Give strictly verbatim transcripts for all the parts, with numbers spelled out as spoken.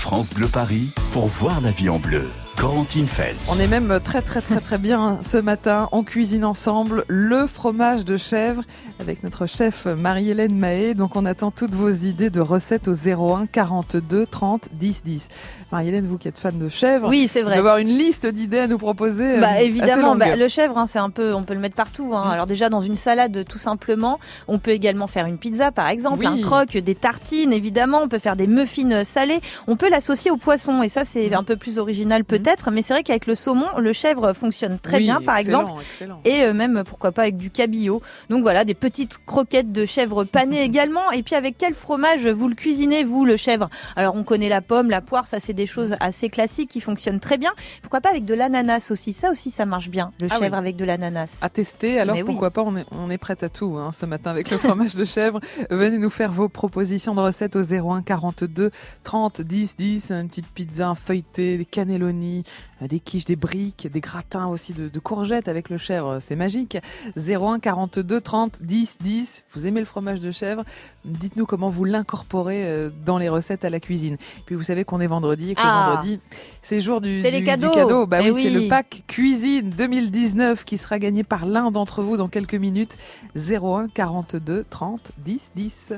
France Bleu Paris pour voir la vie en bleu. Corentine Feltz. On est même très très très très bien ce matin. On cuisine ensemble le fromage de chèvre avec notre chef Marie-Hélène Mahé. Donc on attend toutes vos idées de recettes au zéro un quarante-deux trente dix dix. Marie-Hélène, vous qui êtes fan de chèvre, oui, c'est vrai. Vous devez avoir une liste d'idées à nous proposer. Bah euh, évidemment, bah, le chèvre, hein, c'est un peu, on peut le mettre partout. Hein. Mmh. Alors déjà dans une salade, tout simplement. On peut également faire une pizza, par exemple, oui. un croque, des tartines, évidemment. On peut faire des muffins salés. On peut l'associer au poisson, et ça c'est mmh. un peu plus original peut-être. Mmh. Mais c'est vrai qu'avec le saumon, le chèvre fonctionne très oui, bien, par excellent, exemple. Excellent. Et euh, même, pourquoi pas, avec du cabillaud. Donc voilà, des petites croquettes de chèvre panées également. Et puis avec quel fromage vous le cuisinez, vous, le chèvre? Alors on connaît la pomme, la poire, ça c'est des choses assez classiques qui fonctionnent très bien. Pourquoi pas avec de l'ananas aussi? Ça aussi, ça marche bien, le ah chèvre oui. avec de l'ananas. À tester, alors mais pourquoi oui. pas, on est, on est prête à tout hein, ce matin avec le fromage de chèvre. Venez nous faire vos propositions de recettes au zéro un quarante-deux trente dix dix. Une petite pizza feuilletée, des cannelloni, des quiches, des briques, des gratins aussi de, de courgettes avec le chèvre, c'est magique. zéro un quarante-deux trente dix dix. Vous aimez le fromage de chèvre? Dites-nous comment vous l'incorporez dans les recettes à la cuisine. Puis vous savez qu'on est vendredi et que ah. le vendredi, c'est jour du, c'est du, les cadeaux. du cadeau. Bah oui, oui, c'est le pack cuisine deux mille dix-neuf qui sera gagné par l'un d'entre vous dans quelques minutes. zéro un quarante-deux trente dix dix.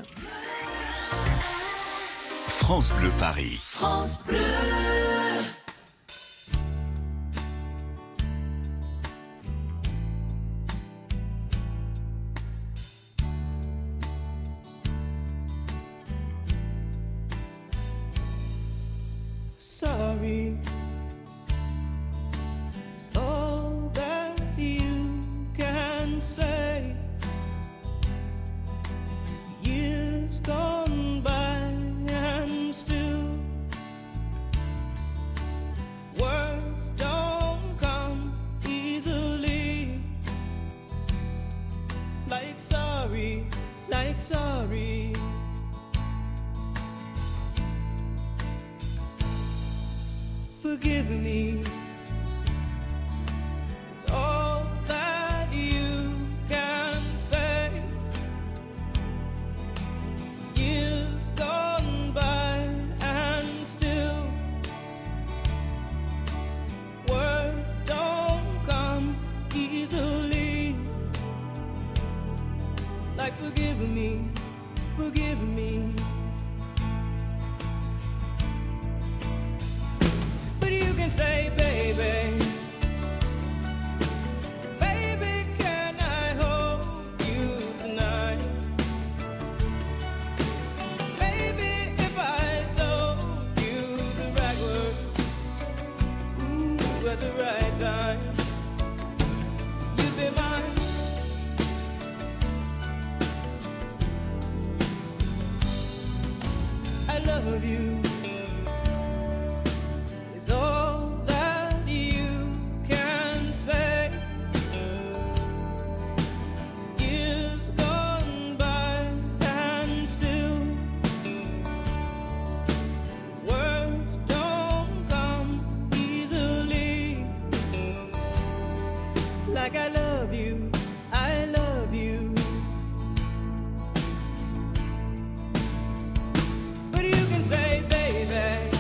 France Bleu Paris. France Bleu. Sorry, it's all that you can say. Years gone by and still words don't come easily. Like sorry, like sorry. Forgive me. It's all that you can say. Years gone by and still words don't come easily. Like forgive me, forgive me. Say, baby, baby, can I hold you tonight? Baby, if I told you the right words, ooh, at the right time, you'd be mine. I love you. Like I love you, I love you. But you can say, baby,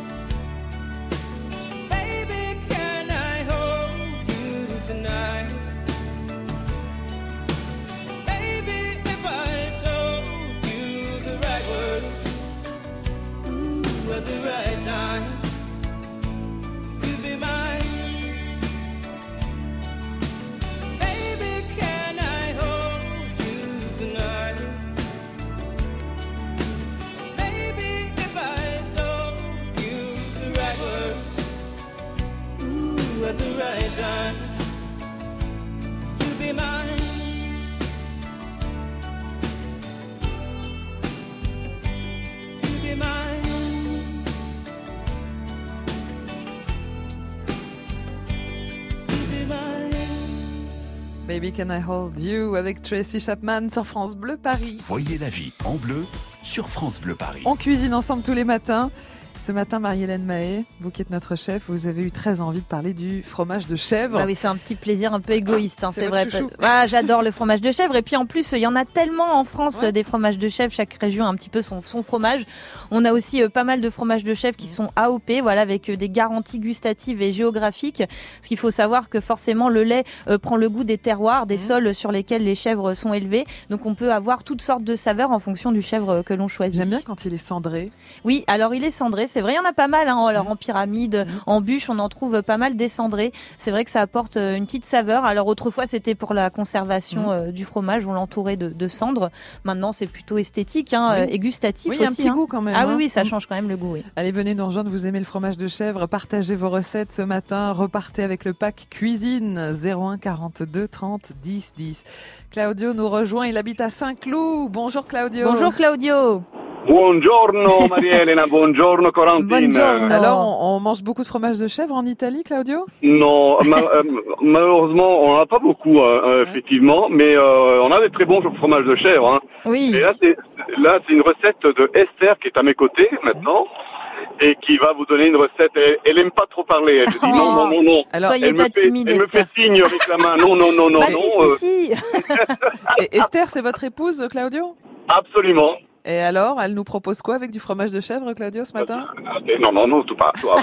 baby, can I hold you tonight? Baby, if I told you the right words, ooh, at the right time, you'd be mine. At the right time, you'll be mine. You'll be mine. You'll be mine. Baby Can I Hold You avec Tracy Chapman sur France Bleu Paris. Voyez la vie en bleu sur France Bleu Paris. On cuisine ensemble tous les matins. Ce matin, Marie-Hélène Mahé, vous qui êtes notre chef, vous avez eu très envie de parler du fromage de chèvre. Bah oui, c'est un petit plaisir un peu égoïste, hein, c'est c'est vrai. chouchou. Ah, j'adore le fromage de chèvre. Et puis en plus, il y en a tellement en France, Ouais. des fromages de chèvre. Chaque région a un petit peu son, son fromage. On a aussi euh, pas mal de fromages de chèvre qui sont A O P, voilà, avec euh, des garanties gustatives et géographiques. Parce qu'il faut savoir que forcément, le lait euh, prend le goût des terroirs, des Mmh. sols sur lesquels les chèvres sont élevées. Donc on peut avoir toutes sortes de saveurs en fonction du chèvre que l'on choisit. J'aime bien quand il est cendré. Oui, alors il est cendré, c'est vrai, il y en a pas mal. Hein. Alors en pyramide, en bûche, on en trouve pas mal des cendrés. C'est vrai que ça apporte euh, une petite saveur. Alors autrefois, c'était pour la conservation euh, du fromage, on l'entourait de, de cendres. Maintenant, c'est plutôt esthétique hein, Oui. euh, et gustatif Oui, il y a un aussi. petit hein. goût quand même. Ah oui, hein. oui, ça change quand même le goût. Oui. Allez, venez nous rejoindre, vous aimez le fromage de chèvre, partagez vos recettes ce matin, repartez avec le pack cuisine zéro un quarante-deux trente dix dix. Claudio nous rejoint, il habite à Saint-Cloud. Bonjour Claudio. Bonjour Claudio. Buongiorno Maria-Elena, buongiorno Corentine. Buongiorno. Alors, on, on mange beaucoup de fromage de chèvre en Italie, Claudio? Non, ma- euh, malheureusement, on n'en a pas beaucoup, euh, euh, effectivement, mais euh, on a des très bons fromages de chèvre. Hein. Oui. Et là, c'est là, c'est une recette de Esther qui est à mes côtés maintenant et qui va vous donner une recette. Elle, elle aime pas trop parler. Elle dit non, non, non, non. Alors, Soyez Elle pas me fait, timide, elle me fait Esther. signe avec la main. Non, non, non, non, Bah non. si, euh, si, si. et Esther, c'est votre épouse, Claudio? absolument. Et alors, elle nous propose quoi avec du fromage de chèvre, Claudio, ce matin? Ok, non, non, non, tout pas. Toi.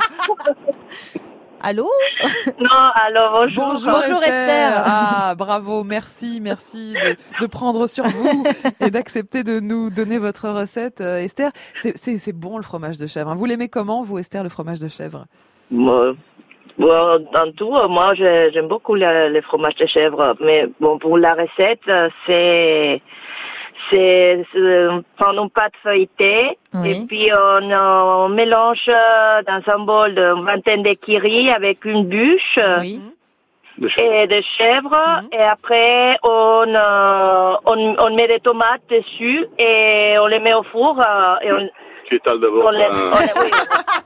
Allô? Non, alors bonjour. Bonjour, Bonjour, Esther. Ah, bravo, merci, merci de, de prendre sur vous et d'accepter de nous donner votre recette, euh, Esther. C'est, c'est, c'est bon le fromage de chèvre. Hein. Vous l'aimez comment, vous, Esther, le fromage de chèvre? Bon, bon, dans tout, euh, moi je- j'aime beaucoup le, le fromage de chèvre, mais bon pour la recette, euh, c'est c'est c'est prendre une pâte feuilletée Oui. et puis on, euh, on mélange euh, dans un bol de vingtaine de kiri avec une bûche euh, Oui. De chèvre. et des chèvres Mhm. et après on, euh, on on met des tomates dessus et on les met au four euh, et on, Tu étales d'abord. on les, euh, on les- oui.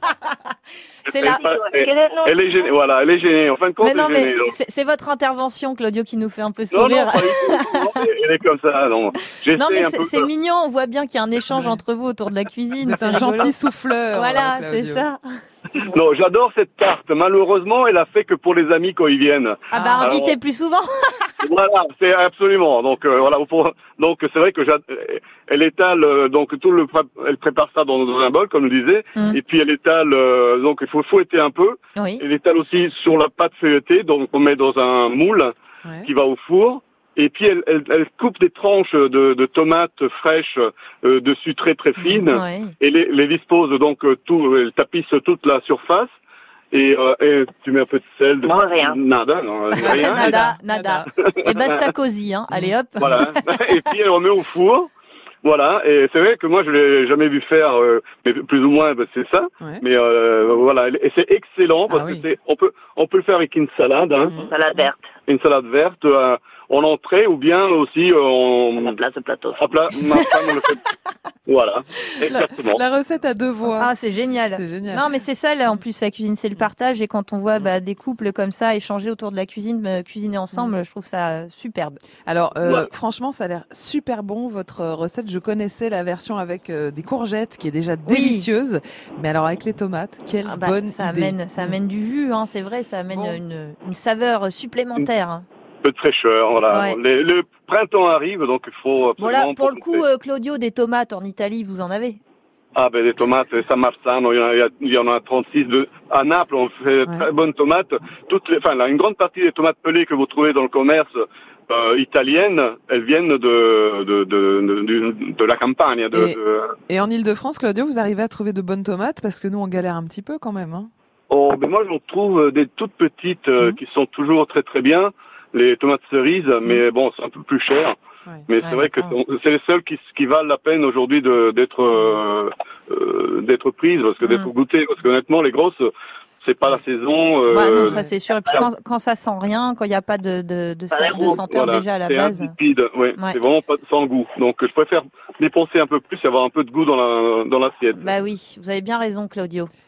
C'est elle, là. elle- Quel est le nom? elle est gênée. Voilà, elle est gênée. En fin de compte, Mais non, elle est mais gênée. donc. c'est c'est votre intervention, Claudio, qui nous fait un peu Non, non, sourire. pas du tout. Non, elle est comme ça, non. J'essaie Non, mais un c'est peu c'est de- mignon, on voit bien qu'il y a un échange Ouais. entre vous autour de la cuisine. Vous êtes un c'est rigolo. gentil souffleur. Voilà, euh, c'est Claudio. ça. Non, j'adore cette tarte. Malheureusement, elle a fait que pour les amis quand ils viennent. Ah bah, Ah, invitez alors- plus souvent. Voilà, c'est absolument. Donc euh, voilà, pour- donc c'est vrai que j'ad- elle étale euh, donc tout le pré- elle prépare ça dans, dans un bol comme je disais Mm. et puis elle étale euh, donc il faut fouetter un peu. Oui. Elle étale aussi sur la pâte feuilletée donc on met dans un moule Ouais. qui va au four. Et puis elle, elle, elle coupe des tranches de, de tomates fraîches euh, dessus très très fines Ouais. et les, les dispose donc euh, tout, elle tapisse toute la surface et, euh, et tu mets un peu de sel. De... Non, rien. Nada, non, rien. Nada, Nada. nada. Et basta cosy, hein. Allez hop. Voilà. Et puis elle remet au four. Voilà. Et c'est vrai que moi je l'ai jamais vu faire, euh, mais plus ou moins ben, c'est ça. Ouais. Mais euh, voilà. Et c'est excellent parce Ah oui. que c'est, on peut, on peut le faire avec une salade, hein, Mhm. Salade verte, une salade verte euh, en entrée ou bien aussi euh, en, la place de plateau. à plat. Ma femme on le fait. Voilà. Exactement. La recette à deux voix. Ah, c'est génial. C'est génial. Non, mais c'est ça, là, en plus, la cuisine, c'est le partage. Et quand on voit bah, des couples comme ça échanger autour de la cuisine, euh, cuisiner ensemble, je trouve ça euh, superbe. Alors, euh, Ouais. franchement, ça a l'air super bon, votre euh, recette. Je connaissais la version avec euh, des courgettes, qui est déjà délicieuse. Mais alors, avec les tomates, quelle Ah bah, bonne ça idée. amène, ça amène du jus, hein, c'est vrai, ça amène Bon. une, une saveur supplémentaire. hein. Un peu de fraîcheur. Voilà. Ouais. Les- le printemps arrive donc il faut. Voilà, absolument pour le profiter. coup, euh, Claudio, des tomates en Italie, vous en avez? Ah ben des tomates, San Marzano, il y en a, il y a- il y en a trente-six. De, à Naples, on fait de très bonnes tomates. Toutes les, enfin, là, une grande partie des tomates pelées que vous trouvez dans le commerce euh, italienne, elles viennent de de de, de, de, de la campagne. De, Et- de- Et en Ile-de-France, Claudio, vous arrivez à trouver de bonnes tomates? Parce que nous, on galère un petit peu quand même. Hein. Oh, ben moi j'en trouve des toutes petites euh, Mhm. qui sont toujours très très bien. Les tomates cerises, mais bon, c'est un peu plus cher. Ouais. Mais Ouais, c'est vrai que ça. c'est- c'est les seules qui, qui valent la peine aujourd'hui de- d'être euh, euh, d'être prises, parce que d'être Mhm. goûtées, parce qu'honnêtement les grosses, c'est pas la saison. euh, Ouais, non, ça c'est sûr. Et puis quand, quand ça sent rien, quand il n'y a pas de, de, de, sa- de senteur voilà, déjà à la c'est base. insipide, ouais, Ouais. c'est vraiment pas sans goût. Donc je préfère dépenser un peu plus et avoir un peu de goût dans la dans l'assiette. Bah oui, vous avez bien raison, Claudio.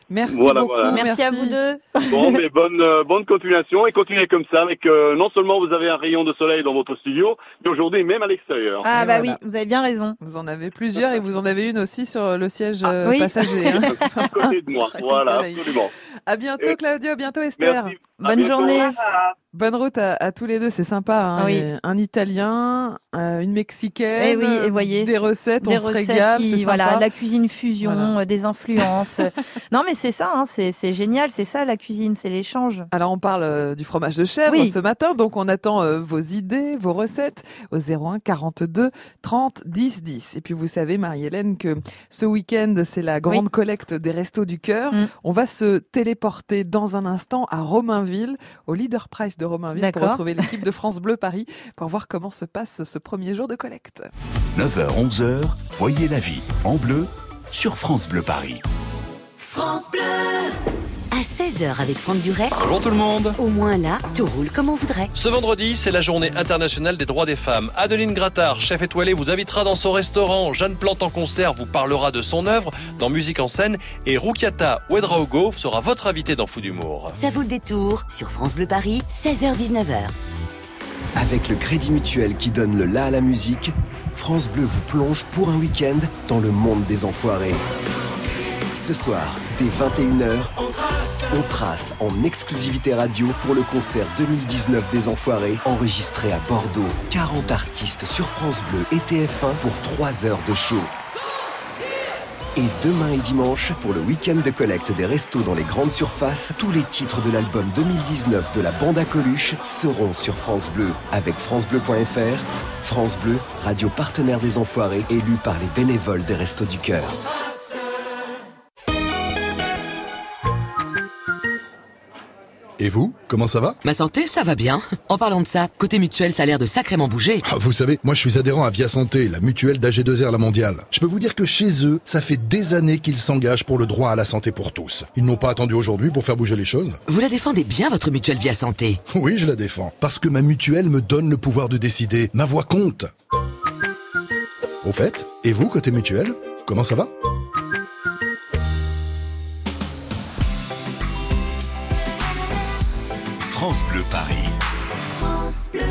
Merci Voilà, beaucoup. voilà. Merci, à vous deux. Bon, mais bonne, euh, bonne continuation et continuez comme ça avec, euh, non seulement vous avez un rayon de soleil dans votre studio, mais aujourd'hui même à l'extérieur. Ah Et bah voilà. oui, vous avez bien raison. Vous en avez plusieurs et vous en avez une aussi sur le siège Ah, euh, oui. passager. Hein. À côté de moi, Rayon de voilà, soleil. absolument. À bientôt Et- Claudio, à bientôt Esther. Merci. À Bonne bientôt. journée. Bonne route à, à tous les deux, c'est sympa. Hein. Oui. Et un Italien, euh, une Mexicaine, Eh oui, et voyez, des recettes, Des on se recettes régale, qui, c'est voilà, sympa. la cuisine fusion, Voilà. euh, des influences. Non mais c'est ça, hein, c'est c'est génial, c'est ça la cuisine, c'est l'échange. Alors on parle euh, du fromage de chèvre Oui. ce matin, donc on attend euh, vos idées, vos recettes au zéro un quarante-deux trente dix dix. Et puis vous savez Marie-Hélène que ce week-end c'est la grande Oui. collecte des Restos du Cœur. Mm. On va se téléporter dans un instant à Romainville, au Leader Price de Romainville, pour D'accord. retrouver l'équipe de France Bleu Paris pour voir comment se passe ce premier jour de collecte. neuf heures onze heures, voyez la vie en bleu sur France Bleu Paris. France Bleu. À seize heures avec Franck Duret, Bonjour tout le monde. au moins là, tout roule comme on voudrait. Ce vendredi, c'est la journée internationale des droits des femmes. Adeline Grattard, chef étoilée, vous invitera dans son restaurant. Jeanne Plante en concert vous parlera de son œuvre dans Musique en scène. Et Roukiata Ouedraogo sera votre invité dans Fou d'humour. Ça vaut le détour sur France Bleu Paris, seize heures dix-neuf heures. Avec le Crédit Mutuel qui donne le la à la musique, France Bleu vous plonge pour un week-end dans le monde des enfoirés. Ce soir, dès vingt et une heures, on trace en exclusivité radio pour le concert deux mille dix-neuf des Enfoirés, enregistré à Bordeaux. quarante artistes sur France Bleu et T F un pour trois heures de show. Et demain et dimanche, pour le week-end de collecte des restos dans les grandes surfaces, tous les titres de l'album deux mille dix-neuf de la bande à Coluche seront sur France Bleu. Avec francebleu point f r, France Bleu, radio partenaire des Enfoirés, élu par les bénévoles des Restos du Cœur. Et vous, comment ça va? Ma santé, ça va bien. En parlant de ça, côté mutuel, ça a l'air de sacrément bouger. Ah, vous savez, moi je suis adhérent à Via Santé, la mutuelle d'A G deux R La Mondiale. Je peux vous dire que chez eux, ça fait des années qu'ils s'engagent pour le droit à la santé pour tous. Ils n'ont pas attendu aujourd'hui pour faire bouger les choses. Vous la défendez bien, votre mutuelle Via Santé? Oui, je la défends. Parce que ma mutuelle me donne le pouvoir de décider. Ma voix compte. Au fait, et vous, côté mutuelle, comment ça va? France Bleu Paris.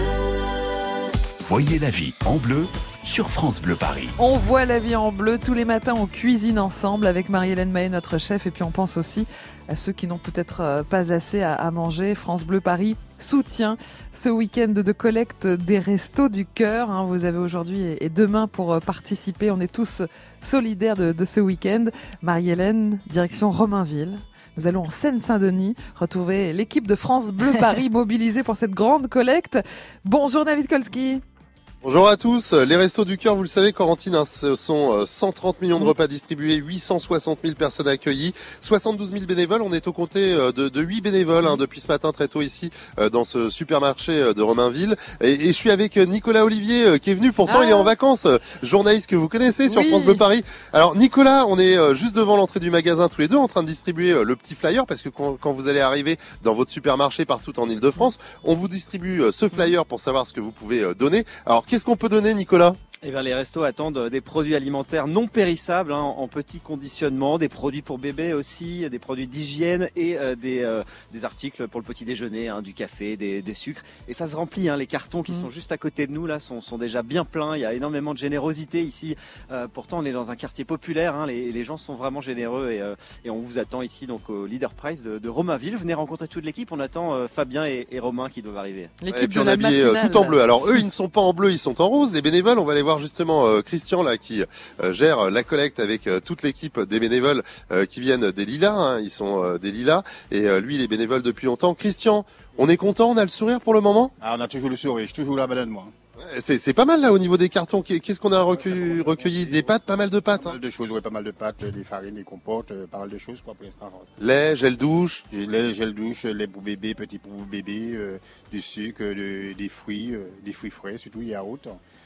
Voyez la vie en bleu sur France Bleu Paris. On voit la vie en bleu tous les matins, on cuisine ensemble avec Marie-Hélène Mahé, notre chef, et puis on pense aussi à ceux qui n'ont peut-être euh, pas assez à, à manger. France Bleu Paris soutient ce week-end de collecte des Restos du Cœur. Hein, vous avez aujourd'hui et, et demain pour euh, participer. On est tous solidaires de, de ce week-end. Marie-Hélène, direction Romainville. Nous allons en Seine-Saint-Denis retrouver l'équipe de France Bleu Paris mobilisée pour cette grande collecte. Bonjour David Kolski. Bonjour à tous. Les Restos du Cœur, vous le savez, Corentine, hein, ce sont cent trente millions de repas distribués, huit cent soixante mille personnes accueillies, soixante-douze mille bénévoles. On est aux côtés de, de huit bénévoles hein, depuis ce matin très tôt ici dans ce supermarché de Romainville. Et, et je suis avec Nicolas Olivier qui est venu, pourtant ah. il est en vacances, journaliste que vous connaissez sur oui. France Bleu Paris. Alors Nicolas, on est juste devant l'entrée du magasin tous les deux en train de distribuer le petit flyer parce que quand, quand vous allez arriver dans votre supermarché partout en Ile-de-France, on vous distribue ce flyer pour savoir ce que vous pouvez donner. Alors qu'est-ce qu'on peut donner, Nicolas ? Eh bien, les restos attendent des produits alimentaires non périssables, hein, en petit conditionnement, des produits pour bébés aussi, des produits d'hygiène et euh, des, euh, des articles pour le petit déjeuner, hein, du café, des, des sucres. Et ça se remplit, hein, les cartons qui mmh. sont juste à côté de nous là sont, sont déjà bien pleins. Il y a énormément de générosité ici. Euh, pourtant, on est dans un quartier populaire, hein, les, les gens sont vraiment généreux et, euh, et on vous attend ici donc au Leader Price de, de Romainville. Venez rencontrer toute l'équipe. On attend euh, Fabien et, et Romain qui doivent arriver. L'équipe et puis on a habillé tout en bleu. Alors eux, ils ne sont pas en bleu, ils sont en rose. Les bénévoles, on va les voir justement euh, Christian là qui euh, gère la collecte avec euh, toute l'équipe des bénévoles euh, qui viennent des Lilas, hein, ils sont euh, des Lilas et euh, lui il est bénévole depuis longtemps. Christian, on est content, on a le sourire pour le moment ? Ah, on a toujours le sourire, je suis toujours là bas de moi. C'est, c'est pas mal là au niveau des cartons. Qu'est-ce qu'on a recueilli, recueilli des pâtes, pas mal de pâtes. Hein. Pas mal de choses, ouais, pas mal de pâtes, des farines, des compotes, euh, pas mal de choses quoi pour l'instant. Lait, gel douche. Lait, gel douche, lait pour bébé, petit pour bébé, euh, du sucre, de, des fruits, euh, des fruits frais, surtout yaourt.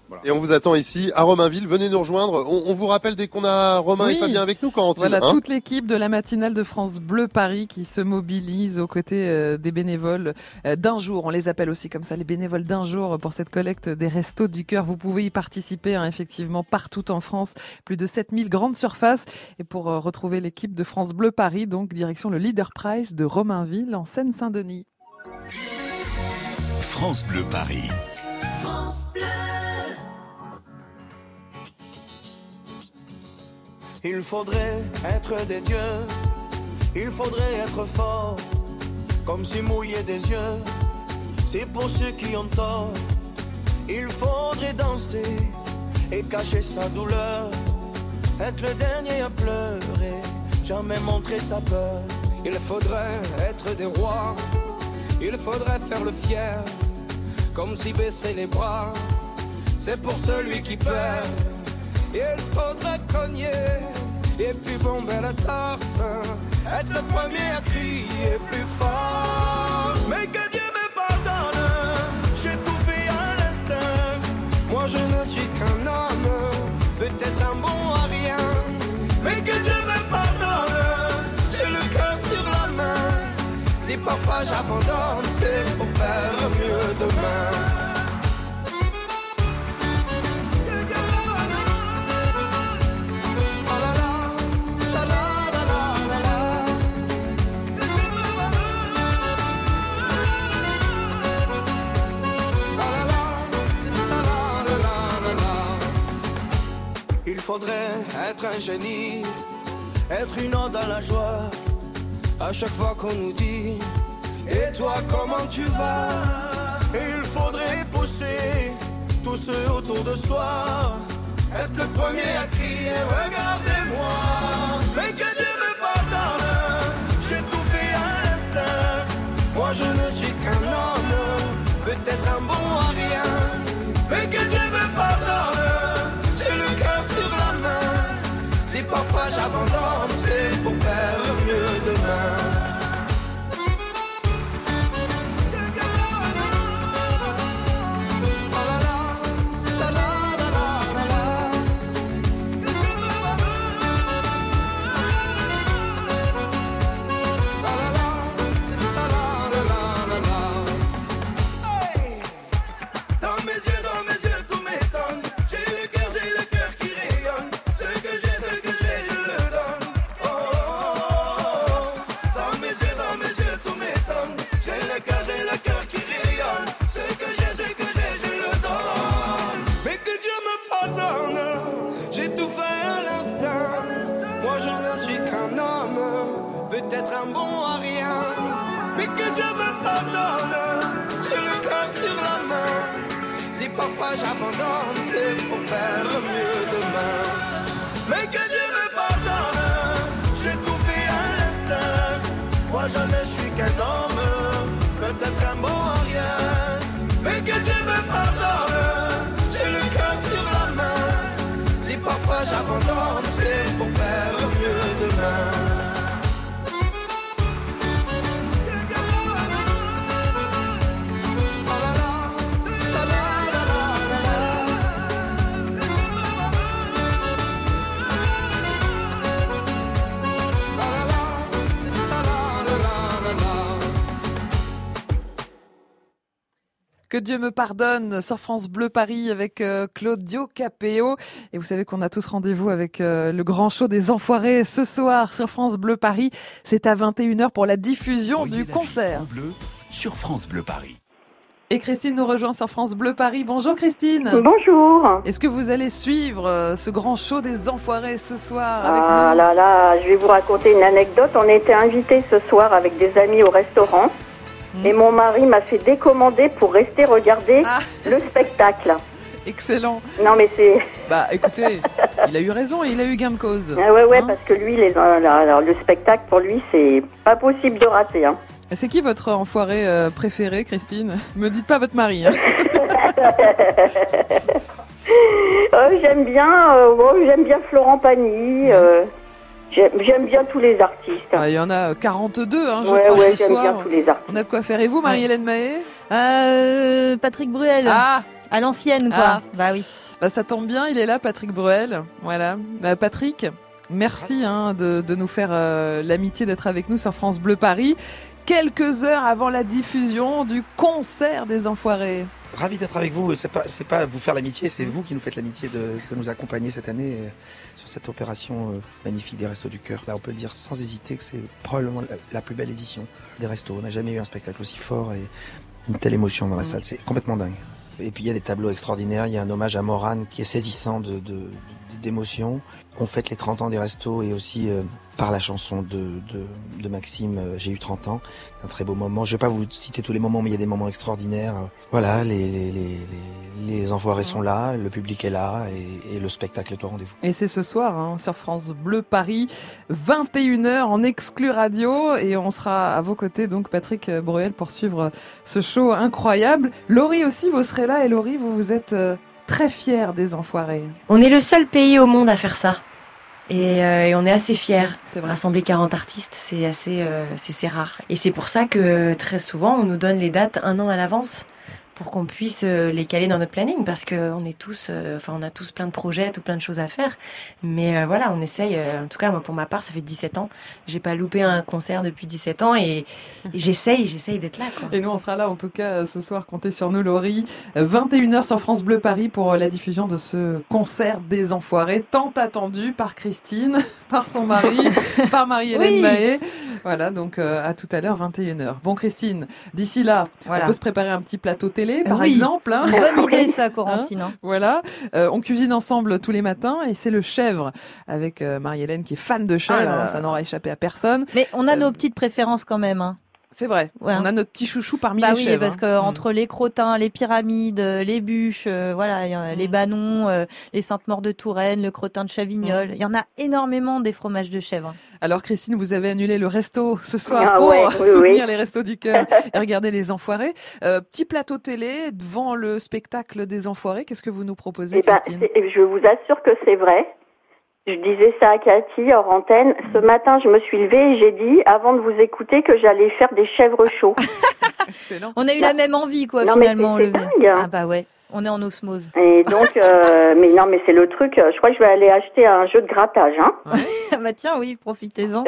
Voilà. Et on vous attend ici à Romainville. Venez nous rejoindre. On, on vous rappelle dès qu'on a Romain oui. et Fabien avec nous, Corentine. Voilà, hein toute l'équipe de la matinale de France Bleu Paris qui se mobilise aux côtés euh, des bénévoles euh, d'un jour. On les appelle aussi comme ça, les bénévoles d'un jour pour cette collecte des Restos du Cœur. Vous pouvez y participer, hein, effectivement, partout en France. Plus de sept mille grandes surfaces. Et pour euh, retrouver l'équipe de France Bleu Paris, donc direction le Leader Prize de Romainville en Seine-Saint-Denis. France Bleu Paris. France Bleu. Il faudrait être des dieux, il faudrait être fort, comme si mouiller des yeux, c'est pour ceux qui ont tort. Il faudrait danser et cacher sa douleur, être le dernier à pleurer, jamais montrer sa peur. Il faudrait être des rois, il faudrait faire le fier, comme si baisser les bras, c'est pour celui qui perd. Il faudrait cogner et puis bomber la torse, être le premier à crier plus fort. Mais que Dieu me pardonne, j'ai tout fait à l'instinct. Moi je ne suis qu'un homme, peut-être un bon à rien. Mais que Dieu me pardonne, j'ai le cœur sur la main. Si parfois j'abandonne, c'est pour faire mieux demain. Il faudrait être un génie, être une ode à la joie. À chaque fois qu'on nous dit et toi comment tu vas? Et il faudrait pousser tous ceux autour de soi, être le premier à crier regardez-moi. Mais que Dieu me pardonne, j'ai tout fait à l'instinct. Moi je ne suis qu'un homme, peut-être un bon à rien. Mais que Dieu me pardonne, j'ai le cœur sur la main. Si parfois j'abandonne, c'est pour faire mieux demain. Parfois j'abandonne, c'est pour faire mieux demain. Mais que Dieu me pardonne, j'ai tout fait à l'instinct. Moi je ne suis qu'un homme, peut-être un bon à rien. Mais que Dieu me pardonne, j'ai le cœur sur la main. Si parfois j'abandonne, c'est pour faire mieux demain. Que Dieu me pardonne sur France Bleu Paris avec euh, Claudio Capéo. Et vous savez qu'on a tous rendez-vous avec euh, le grand show des Enfoirés ce soir sur France Bleu Paris. C'est à vingt et une heures pour la diffusion Voyez du la concert. vie en bleu sur France Bleu Paris. Et Christine nous rejoint sur France Bleu Paris. Bonjour Christine. Bonjour. Est-ce que vous allez suivre euh, ce grand show des Enfoirés ce soir avec ah nous? là là, je vais vous raconter une anecdote. On était invités ce soir avec des amis au restaurant. Mmh. Et mon mari m'a fait décommander pour rester regarder ah. le spectacle. Excellent. Non mais c'est... Bah écoutez, il a eu raison et il a eu gain de cause. Ah ouais, ouais, hein, parce que lui, les, alors, le spectacle pour lui, c'est pas possible de rater. Hein. C'est qui votre enfoiré euh, préféré, Christine? Me dites pas votre mari. Hein. euh, j'aime bien, euh, bon, j'aime bien Florent Pagny. Euh, j'aime, j'aime bien tous les artistes. Ah, il y en a quarante-deux, hein, je ouais, crois, ouais, ce j'aime soir. bien tous les artistes. On a de quoi faire. Et vous, Marie-Hélène Mahé? euh, Patrick Bruel. Ah, À l'ancienne, quoi. Ah. Bah oui. Bah, ça tombe bien, il est là, Patrick Bruel. Voilà. Bah, Patrick, merci hein, de, de nous faire euh, l'amitié d'être avec nous sur France Bleu Paris. Quelques heures avant la diffusion du concert des Enfoirés. Ravi d'être avec vous. C'est pas, c'est pas vous faire l'amitié, c'est vous qui nous faites l'amitié de, de nous accompagner cette année euh, sur cette opération euh, magnifique des Restos du Cœur. Là, on peut le dire sans hésiter que c'est probablement la, la plus belle édition des Restos. On n'a jamais eu un spectacle aussi fort et une telle émotion dans la salle. C'est complètement dingue. Et puis il y a des tableaux extraordinaires. Il y a un hommage à Morane qui est saisissant de, de, d'émotion. On fête les trente ans des Restos et aussi euh, par la chanson de, de, de Maxime, euh, j'ai eu trente ans. C'est un très beau moment. Je vais pas vous citer tous les moments, mais il y a des moments extraordinaires. Voilà, les, les, les, les, les Enfoirés sont là, le public est là et, et le spectacle est au rendez-vous. Et c'est ce soir hein, sur France Bleu Paris, vingt et une heures en exclu radio. Et on sera à vos côtés, donc Patrick Bruel, pour suivre ce show incroyable. Laurie aussi, vous serez là. Et Laurie, vous, vous êtes euh, très fière des Enfoirés. On est le seul pays au monde à faire ça. Et, euh, et on est assez fiers. Rassembler quarante artistes, c'est assez, euh, c'est, c'est rare. Et c'est pour ça que très souvent, on nous donne les dates un an à l'avance pour qu'on puisse euh, les caler dans notre planning, parce que on est tous, euh, enfin, on a tous plein de projets, tout plein de choses à faire. Mais euh, voilà, on essaye. Euh, en tout cas, moi, pour ma part, ça fait dix-sept ans. J'ai pas loupé un concert depuis dix-sept ans et, et j'essaye, j'essaye d'être là, quoi. Et nous, on sera là, en tout cas, ce soir. Comptez sur nous, Laurie. vingt et une heures sur France Bleu Paris pour la diffusion de ce concert des Enfoirés, tant attendu par Christine, par son mari, par Marie-Hélène Oui. Mahé. Voilà, donc euh, à tout à l'heure, vingt et une heures. Bon, Christine, d'ici là, Voilà. on peut se préparer un petit plateau télé, par Oui. exemple. Hein. Bonne idée, ça, Corentine. Hein, voilà, euh, on cuisine ensemble tous les matins et c'est le chèvre avec euh, Marie-Hélène qui est fan de chèvre. Ah là hein, là. ça n'aura échappé à personne. Mais on a Euh, nos petites préférences quand même. Hein. C'est vrai. Ouais. On a notre petit chouchou parmi Bah les oui, chèvres. parce que hein. entre les crottins, les pyramides, euh, les bûches, euh, voilà, y a les banons, euh, les Sainte-Maure de Touraine, le crottin de Chavignol, il y en a énormément des fromages de chèvre. Alors Christine, vous avez annulé le resto ce soir Ah pour ouais, oui, soutenir oui. les Restos du Cœur et regarder les Enfoirés. Euh, petit plateau télé devant le spectacle des Enfoirés. Qu'est-ce que vous nous proposez, Eh ben, Christine c'est- je vous assure que c'est vrai. Je disais ça à Cathy hors antenne. Ce matin, je me suis levée et j'ai dit, avant de vous écouter, que j'allais faire des chèvres chauds. Excellent. On a eu la même envie, quoi, Non, mais finalement. c'est- le- c'est dingue, hein. Ah bah ouais, on est en osmose. Et donc, euh, mais non, mais c'est le truc. euh, Je crois que je vais aller acheter un jeu de grattage. Hein. Bah tiens, oui, profitez-en.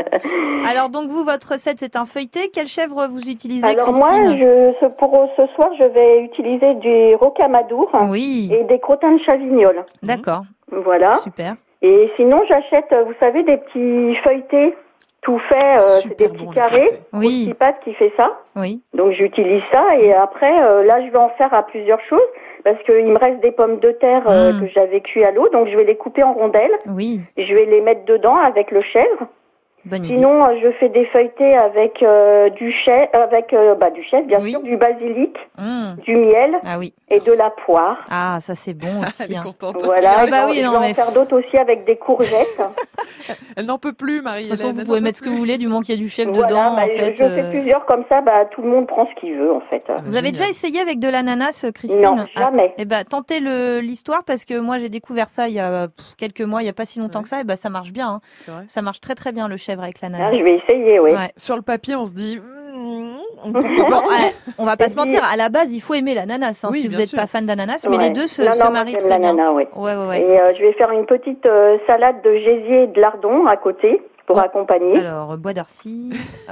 Alors donc vous, votre recette, c'est un feuilleté. Quelle chèvre vous utilisez, Alors moi, Christine je, ce- pour ce soir, je vais utiliser du rocamadour oui. et des crottins de chavignol. D'accord. Voilà. Super. Et sinon, j'achète, euh, vous savez, des petits feuilletés tout faits, euh, c'est des petits carrés. Oui. Petit pâte qui fait ça. Oui. Donc j'utilise ça et après, euh, là, je vais en faire à plusieurs choses parce qu'il me reste des pommes de terre euh, Mm. que j'avais cuit à l'eau, donc je vais les couper en rondelles. Oui. Je vais les mettre dedans avec le chèvre. Bonne idée. Sinon, euh, je fais des feuilletés avec euh, du chèvre, avec euh, bah, du chèvre, bien sûr, du basilic, Mm. du miel Ah oui. et de la poire. Ah, ça c'est bon aussi. hein. Voilà. Ah bah je oui, vais non, en mais faire d'autres aussi avec des courgettes. Elle n'en peut plus, De Marie-Hélène. toute façon, vous elle pouvez n'en mettre ce que vous voulez, du moment qu'il y a du chèvre Voilà, dedans, bah, en je- fait. je fais euh, plusieurs comme ça, bah, tout le monde prend ce qu'il veut, en fait. Vous avez déjà essayé avec de l'ananas, Christine? Non, jamais. Ah, eh ben, tentez le, l'histoire parce que moi j'ai découvert ça il y a pff, quelques mois, il y a pas si longtemps que ça, et ben ça marche bien. hein. C'est vrai. Ça marche très très bien le chèvre avec l'ananas. Ah, je vais essayer, oui. Ouais. Sur le papier, on se dit. hmm, Bon, ouais, on va pas se mentir, à la base il faut aimer l'ananas hein, Oui, si vous bien n'êtes sûr. pas fan d'ananas, mais Ouais. les deux se, non, se non, moi, marient j'aime très bien. l'ananas, ouais. Ouais, ouais, ouais. Et euh, je vais faire une petite euh, salade de gésier et de lardon à côté pour accompagner. Alors, euh, bois d'Arcy.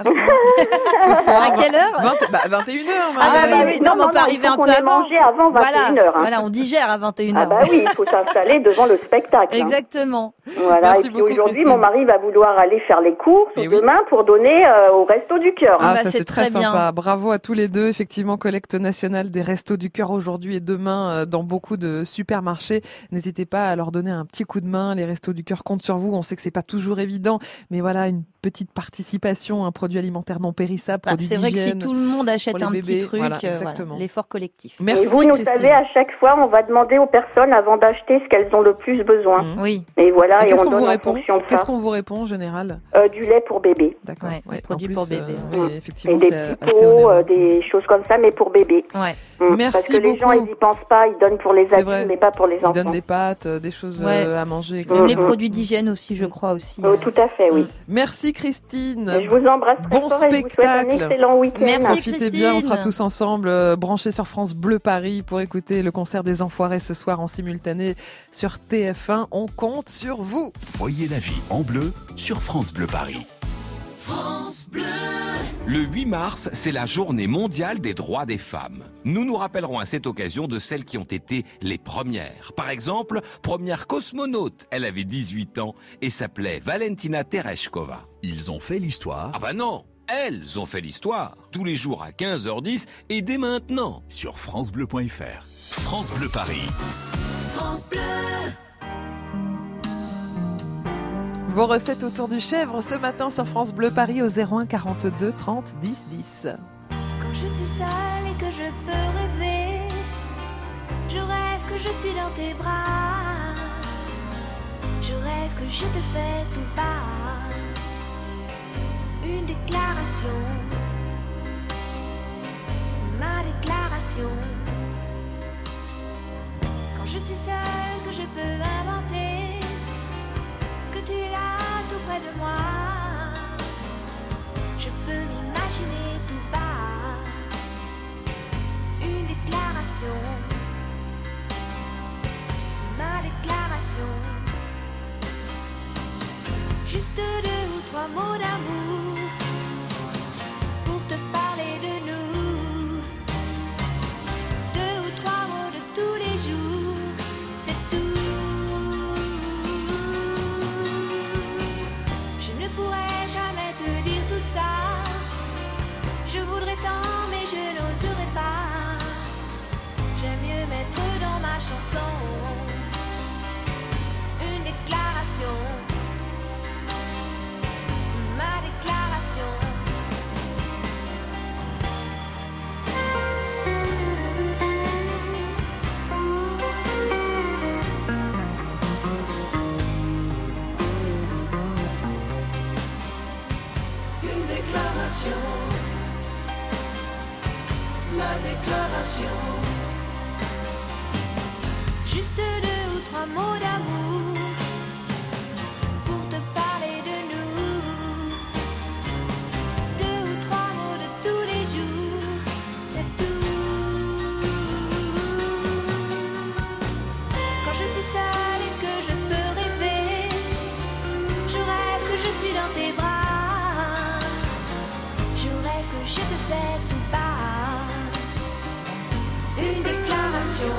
Ce soir, À quelle heure vingt, bah, vingt et une heures, Ah bah Marie-Hélène. oui, oui, non, mais on peut il arriver faut un qu'on peu ait avant. mangé avant vingt et une Voilà, heures. Hein. voilà, on digère à vingt et une Ah heures. bah oui, il faut s'installer devant le spectacle. hein. Exactement. Voilà, Merci et puis beaucoup, aujourd'hui, Christine. mon mari va vouloir aller faire les courses Eh oui. demain pour donner euh, au Resto du Cœur. Ah, bah, ça c'est c'est très, très bien. sympa. Bravo à tous les deux. Effectivement, collecte nationale des Restos du Cœur aujourd'hui et demain euh, dans beaucoup de supermarchés. N'hésitez pas à leur donner un petit coup de main. Les Restos du Cœur comptent sur vous. On sait que c'est pas toujours évident, mais voilà, une petite participation, un produit alimentaire non périssable, Bah, produit c'est vrai que si d'hygiène tout le monde achète pour les un bébés. petit truc, Voilà, euh, voilà, exactement. l'effort collectif. Merci, et vous, nous Christine. savez, à chaque fois, on va demander aux personnes avant d'acheter ce qu'elles ont le plus besoin. Mmh. Oui. Et voilà, Et et, qu'est-ce on qu'on donne vous en répond fonction de Qu'est-ce ça. qu'on vous répond en général Euh, du lait pour bébé. D'accord. Ouais, Ouais, produits en plus, pour bébé. euh, Mmh. oui, effectivement, Et des c'est petits assez pots, onéreux. euh, des choses comme ça, mais pour bébé. Ouais. Mmh. Merci Parce que les gens, beaucoup. ils y pensent pas, ils donnent pour les C'est adultes, vrai. mais pas pour les Ils enfants. donnent des pâtes, euh, des choses Ouais. euh, à manger, Même les et cetera. produits d'hygiène aussi, je crois aussi. Oh, tout à fait, oui. Merci Christine. Et je vous embrasse très bon fort et je vous souhaite un spectacle. excellent week-end. Merci, Profitez Christine. bien, on sera tous ensemble euh, branchés sur France Bleu Paris pour écouter le concert des Enfoirés ce soir en simultané sur T F un. On compte sur vous. Voyez la vie en bleu sur France Bleu Paris. France Bleu. Le huit mars, c'est la journée mondiale des droits des femmes. Nous nous rappellerons à cette occasion de celles qui ont été les premières. Par exemple, première cosmonaute, elle avait dix-huit ans et s'appelait Valentina Tereshkova. Ils ont fait l'histoire. Ah bah non, elles ont fait l'histoire. Tous les jours à quinze heures dix et dès maintenant. Sur francebleu point f r. France Bleu Paris. France Bleu. Vos recettes autour du chèvre ce matin sur France Bleu Paris au zéro un quarante-deux trente dix dix. Quand je suis seule et que je peux rêver, je rêve que je suis dans tes bras. Je rêve que je te fais tout bas une déclaration, ma déclaration. Quand je suis seule que je peux inventer, que tu es là tout près de moi, je peux m'imaginer tout bas une déclaration, ma déclaration. Juste deux ou trois mots d'amour pour te parler de nous. Deux ou trois mots de tous les jours, c'est tout. Je ne pourrais jamais te dire tout ça. Je voudrais tant mais je n'oserais pas. J'aime mieux mettre dans ma chanson une déclaration, ma déclaration. Une déclaration, ma déclaration. Juste deux ou trois mots d'amour pour te parler de nous. Deux ou trois mots de tous les jours, c'est tout. Quand je suis seule et que je peux rêver, je rêve que je suis dans tes bras. Je rêve que je te fais tout bas une déclaration,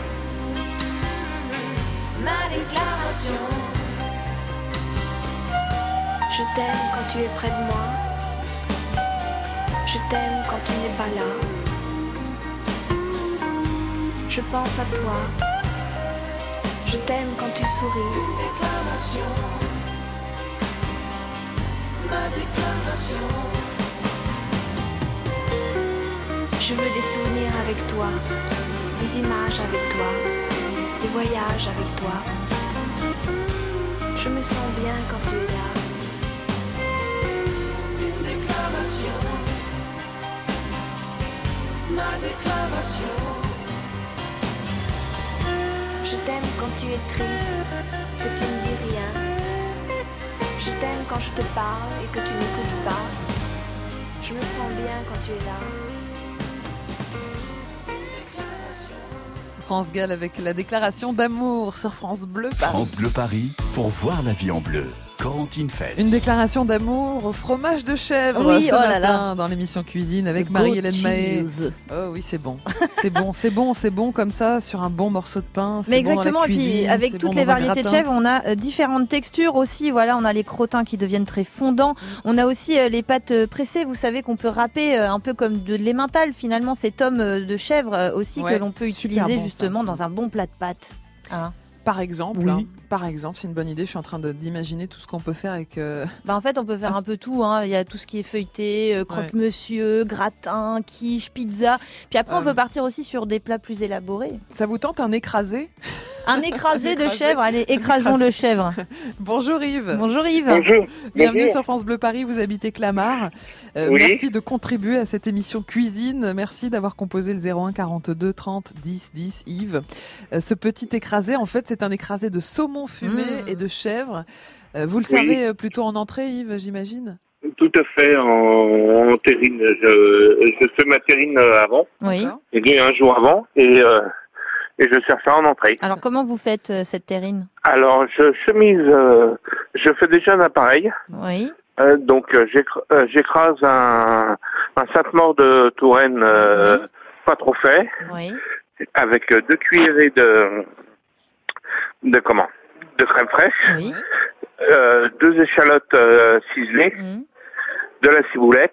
ma déclaration. Je t'aime quand tu es près de moi. Je t'aime quand tu n'es pas là. Je pense à toi. Je t'aime quand tu souris. Une déclaration, ma déclaration. Je veux des souvenirs avec toi, des images avec toi, des voyages avec toi. Je me sens bien quand tu es là. Une déclaration, ma déclaration. Je t'aime quand tu es triste, que tu ne dis rien. Je t'aime quand je te parle et que tu n'écoutes pas. Je me sens bien quand tu es là. France Gall avec la déclaration d'amour sur France Bleu Paris. France Bleu Paris pour voir la vie en bleu. Corentine Feltz. Une déclaration d'amour au fromage de chèvre Oui, ce oh là matin là. dans l'émission Cuisine avec Le Marie-Hélène goat Mahé. cheese. Oh oui, c'est bon. C'est bon, c'est bon, c'est bon comme ça sur un bon morceau de pain. Mais c'est bon dans la exactement, et puis cuisine, avec c'est toutes bon les dans un variétés de gratin. chèvre, on a euh, différentes textures aussi. Voilà, on a les crottins qui deviennent très fondants. On a aussi euh, les pâtes euh, pressées. Vous savez qu'on peut râper euh, un peu comme de l'emmental. Finalement, cet homme euh, de chèvre euh, aussi Ouais, que l'on peut super utiliser bon, justement dans un bon plat de pâtes. Hein. Par exemple, Oui. hein, par exemple, c'est une bonne idée. Je suis en train de- d'imaginer tout ce qu'on peut faire avec. euh, Bah en fait, on peut faire un peu tout. Hein. Il y a tout ce qui est feuilleté, euh, croque-monsieur, gratin, quiche, pizza. Puis après, on Euh. peut partir aussi sur des plats plus élaborés. Ça vous tente un écrasé? Un écrasé de écrasé. chèvre. Allez, écrasons le chèvre. Bonjour Yves. Bonjour Yves. Bienvenue Bonjour. sur France Bleu Paris, vous habitez Clamart. Euh, Oui. Merci de contribuer à cette émission Cuisine. Merci d'avoir composé le zéro un quarante-deux trente dix dix Yves. Euh, ce petit écrasé, en fait, c'est un écrasé de saumon fumé Mmh. et de chèvre. Euh, vous le Oui. servez plutôt en entrée, Yves, j'imagine? Tout à fait, en, en terrine. Je, je fais ma terrine euh, avant, Oui. et bien un jour avant, et, euh, et je sers ça en entrée. Alors comment vous faites euh, cette terrine? Alors, je chemise, euh, je fais déjà un appareil. Oui. Euh, donc, euh, j'écr- euh, j'écrase un, un Sainte-Maure de Touraine euh, pas trop fait, Oui. avec euh, deux cuillerées de, de comment, de crème fraîche, Oui. euh, deux échalotes euh, ciselées, Mmh. de la ciboulette,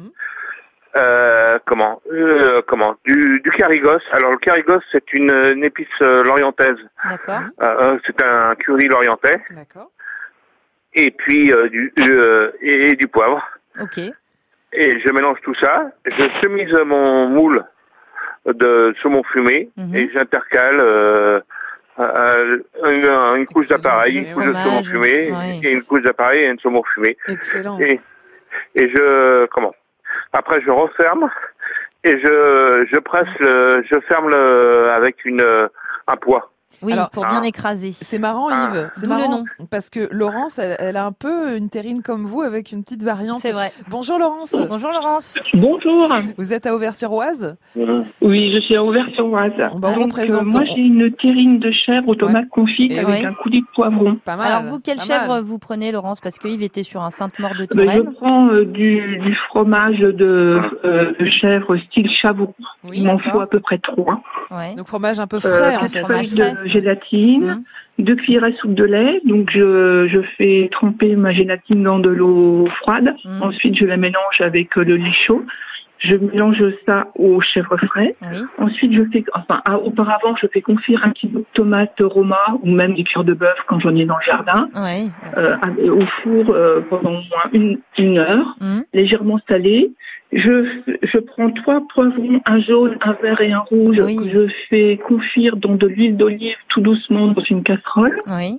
euh, comment, euh, comment, du, du carigos. Alors le carigos, c'est une, une épice euh, lorientaise. D'accord. Euh, c'est un curry lorientais. D'accord. Et puis euh, du euh, et, et du poivre. Ok. Et je mélange tout ça. Je chemise mon moule de saumon fumé Mhm. et j'intercale euh, euh, une, une couche d'appareil, une couche de fromage, saumon fumé ouais. et une couche d'appareil et une saumon fumé. Excellent. Et, et je comment après je referme et je je presse le je ferme le avec une un poids. Oui, Alors, pour bien écraser. C'est marrant, Yves. C'est D'où le marrant nom. parce que Laurence, elle, elle a un peu une terrine comme vous avec une petite variante. C'est vrai. Bonjour Laurence. Bonjour Laurence. Bonjour. Vous êtes à Auvers-sur-Oise? Oui, je suis à Auvers-sur-Oise. On va vous Donc, présenter- euh, moi, j'ai une terrine de chèvre aux tomates confites Et avec oui. un coulis de poivron. Pas Alors vous, quelle pas chèvre mal. vous prenez, Laurence? Parce que Yves était sur un Sainte-Maure de Ben, je Touraine. prends euh, du, du fromage de, euh, de chèvre style chavot. Oui, Il m'en d'accord. faut à peu près trois. Ouais. Donc fromage un peu Euh, frais en quatre fait. feuilles de gélatine, deux cuillères à soupe de lait. Donc je, je fais tremper ma gélatine dans de l'eau froide. Mm. Ensuite, je la mélange avec euh, le lait chaud. Je mélange ça au chèvre frais. Oui. Ensuite, je fais, enfin, ah, auparavant, je fais confire un kilo de tomates Roma ou même des cœurs de bœuf quand j'en ai dans le jardin, Oui. euh, à- au four euh, pendant au moins une, une heure, Mm. légèrement salé. Je, je prends trois poivrons, un jaune, un vert et un rouge, Oui. que je fais confire dans de l'huile d'olive tout doucement dans une casserole. Oui.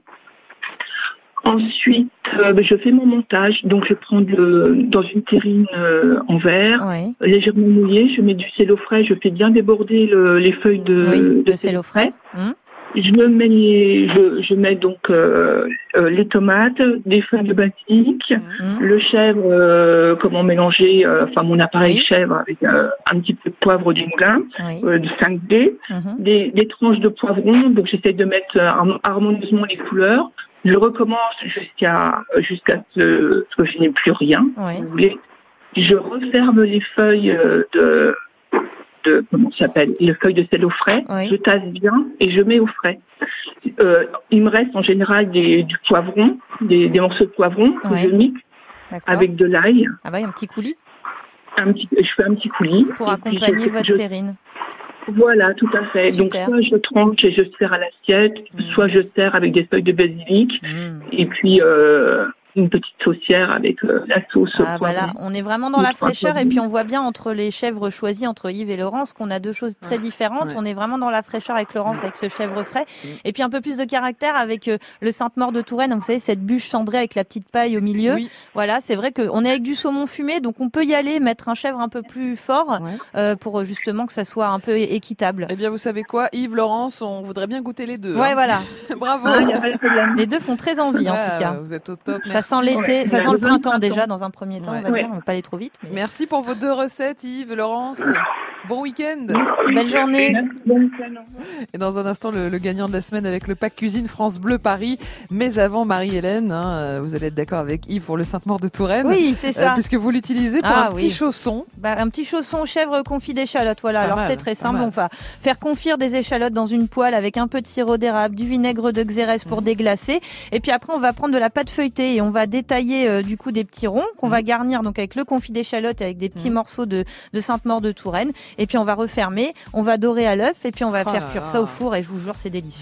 Ensuite, euh, ben, je fais mon montage. Donc, je prends de, dans une terrine euh, en verre, Oui. légèrement mouillée. Je mets du cello frais. Je fais bien déborder le- les feuilles de, Oui, de de cello frais. Mm. Je me mets, les- je, je mets donc euh, euh, les tomates, des feuilles de basilic, Mm. le chèvre, euh, comment mélanger, euh, enfin mon appareil Oui. chèvre avec euh, un petit peu de poivre du moulin, Oui. euh, de cinq D, Mhm. des, des tranches de poivron. Donc j'essaie de mettre euh, harm- harmonieusement les couleurs. Je recommence jusqu'à jusqu'à ce, ce que je n'ai plus rien. Oui. Si vous voulez. Je referme les feuilles euh, de de comment ça s'appelle les feuilles de sel au frais. Oui. Je tasse bien et je mets au frais. Euh, il me reste en général des, du poivron, des, des morceaux de poivron que Oui. je mixe D'accord. avec de l'ail. Ah bah, un petit coulis Un petit, je fais un petit coulis. pour Et puis accompagner je- votre je- terrine. Voilà, tout à fait. Super. Donc soit je tranche et je sers à l'assiette, soit je sers avec des feuilles de basilic et puis euh, une petite saucière avec euh, la sauce Ah bah poivron. là, on est vraiment dans Deux, la trois fraîcheur et poivrons. puis on voit bien entre les chèvres choisies entre Yves et Laurence qu'on a deux choses très différentes. Ouais. On est vraiment dans la fraîcheur avec Laurence avec ce chèvre frais et puis un peu plus de caractère avec euh, le Sainte-Maure de Touraine. Donc vous savez cette bûche cendrée avec la petite paille au milieu. Oui. Voilà, c'est vrai qu'on est avec du saumon fumé donc on peut y aller mettre un chèvre un peu plus fort euh, pour justement que ça soit un peu é- équitable. Eh bien, vous savez quoi, Yves, Laurence, on voudrait bien goûter les deux. Ouais, hein. voilà. Bravo. Ah, y a pas de problème. Les deux font très envie en Ouais, tout cas. Vous êtes au top. Ça merci. sent l'été, Ouais. ça sent le Le printemps printemps. déjà dans un premier temps, on va Ouais. dire, on va pas aller trop vite. Mais... Merci pour vos deux recettes, Yves, Laurence. Bon week-end. Belle journée. Et dans un instant, le, le gagnant de la semaine avec le pack cuisine France Bleu Paris. Mais avant, Marie-Hélène, hein, euh, vous allez être d'accord avec Yves pour le Sainte-Maure de Touraine. Oui, c'est ça. Euh, puisque vous l'utilisez pour Ah, un petit oui. chausson. Bah, un petit chausson chèvre confit d'échalotes, voilà. Pas Alors mal, c'est très pas simple, mal. on va faire confire des échalotes dans une poêle avec un peu de sirop d'érable, du vinaigre de xérès Mmh. pour déglacer, et puis après on va prendre de la pâte feuilletée et on va détailler euh, du coup des petits ronds qu'on Mmh. va garnir donc avec le confit d'échalotes et avec des petits morceaux de, de Sainte-Maure de Touraine, et puis on va refermer, on va dorer à l'œuf et puis on va Oh faire là cuire là. ça au four et je vous jure c'est délicieux.